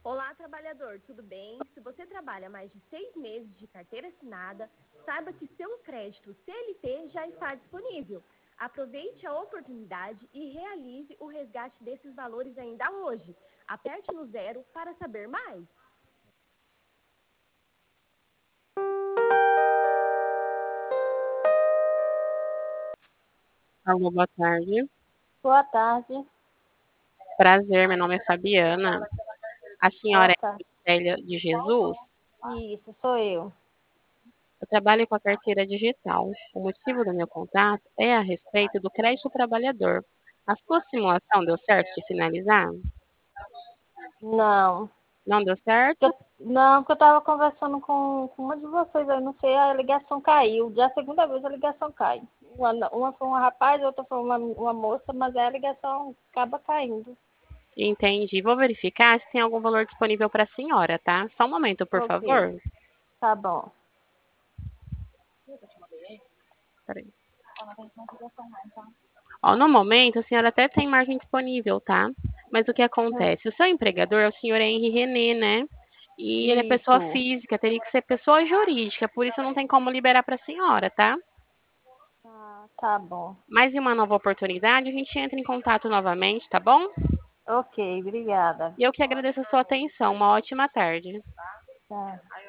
Olá, trabalhador, tudo bem? Se você trabalha mais de 6 meses de carteira assinada, saiba que seu crédito CLT já está disponível. Aproveite a oportunidade e realize o resgate desses valores ainda hoje. Aperte no zero para saber mais. Alô, boa tarde. Boa tarde. Prazer, meu nome é Fabiana. A Boa senhora tarde. é Célia de Jesus? Isso, sou eu. Eu trabalho com a carteira digital. O motivo do meu contato é a respeito do crédito trabalhador. A sua simulação deu certo de finalizar? Não. Não deu certo? Não, porque eu estava conversando com uma de vocês, eu não sei, a ligação caiu. Já é a segunda vez a ligação cai. Uma foi um rapaz, outra foi uma moça, mas aí a ligação acaba caindo. Entendi. Vou verificar se tem algum valor disponível para a senhora, tá? Só um momento, por Ok, favor. tá bom. Peraí. Ó, no momento, a senhora até tem margem disponível, tá? Mas o que acontece? O seu empregador é o senhor Henri René, né? E ele é pessoa Isso. física, teria que ser pessoa jurídica, por isso não tem como liberar para a senhora, tá? Ah, tá bom. Mas em uma nova oportunidade, a gente entra em contato novamente, tá bom? Ok, obrigada. E eu que agradeço a sua atenção. Uma ótima tarde. Tá.